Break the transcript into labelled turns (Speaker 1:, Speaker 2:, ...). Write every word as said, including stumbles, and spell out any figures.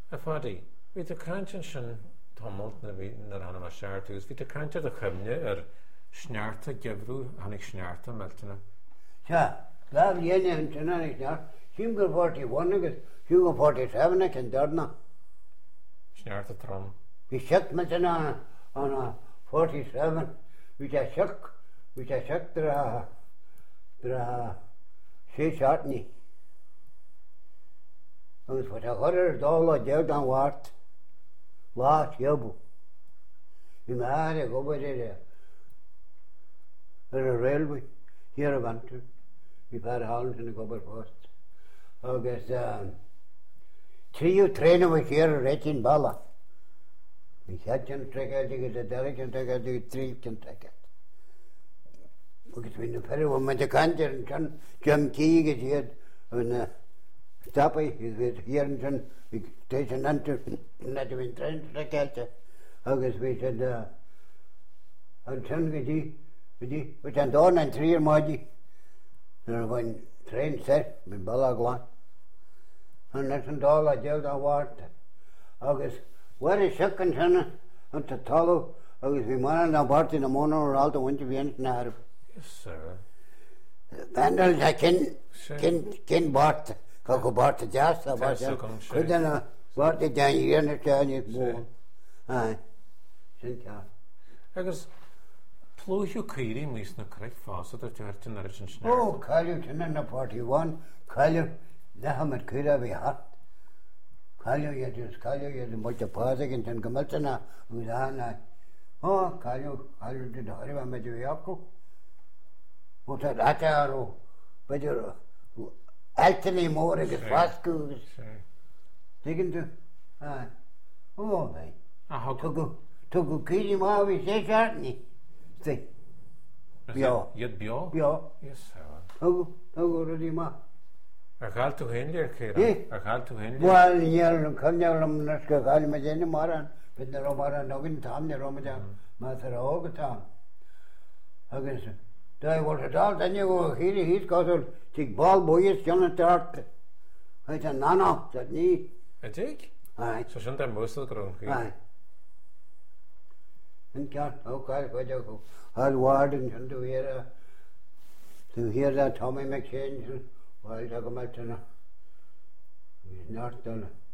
Speaker 1: A fadi, wie de krantje sin tomult na vín ar hanna seartús, hí de krantje a chumne ar snearta gebrú hannig snearta meltena.
Speaker 2: Ja, láb léine an tunanig ná, sim go forty-one agus siú go forty-seven ag an darna.
Speaker 1: Snearta trom.
Speaker 2: Bhí seach me an an forty-seven, bhí te seach, bhí te seach dra dra sé seartní. Agus wat a chorir dála deag an bhart, lá siabú. Bhí me áir go bud ar a railway, here a banter, bhí fear Holland in a gobar post. Agus tríú tréna bhí chéar a réitin balla. Bhí chean treicad agus a deireg an treicad agus trí an treicad. Agus bhí na fear bhfuil me de cantar an tan Jim Key agus iad an Stappa agus here an tan téis an antar na de bhín trein treicailte agus bhí an tan go dtí Bidi, wat aan doen en trier maatje. Er was een trein set met balaglaan. En dat is een dag dat je dan waard. Agus, waar is zakken zijn en te tallen. Agus, we mannen dan waard in de mannen er altijd wintje wens naar.
Speaker 1: Yes, sir.
Speaker 2: Vandal, dat ken, ken, ken baard. Kijk hoe baard het juist. Dat was een, goed dan waard het dan hier in het tuin is boven. Ah, sint ja.
Speaker 1: Agus, plúisiú círí mís na creic fásad ar tuairte na sin snearta.
Speaker 2: Oh, caiileú tunna na forty-one, caiileú lehamar cúra bhí hat. Caiileú iad is caiileú iad an bute pásaigh an tan gomaltana agus ána. Oh, caiileú, caiileú de dáirh me de bhí acu. Ó tá ráte arú, beidir altaní mór agus fáscú agus. Tugann tú? Ah, ó, bhí. Tugu círí má bhí sé seartní. Sting. Bio.
Speaker 1: Iad bio?
Speaker 2: Bio.
Speaker 1: Yes, sir.
Speaker 2: Tugu, tugu rudí má.
Speaker 1: Ar gáil tú hénli ar chéra? Ar gáil tú hénli?
Speaker 2: Bháil níall an cumneall am nas go gáil me déine maran, bid na romaran nogin tam na romadan, mas ar ága tam. Agus, da bhil a dal danne go chéri hís gásol, tíg bál bóias John Tart. Heit an nana, dat ní.
Speaker 1: A dig?
Speaker 2: Ai.
Speaker 1: So sin dar músal grún chi?
Speaker 2: Ai. En ceart, ó cáil chuide go. Hal Warden sin tú hir a, tú hir a Tommy McShane, bháil a go maltana. Ís nárt donna.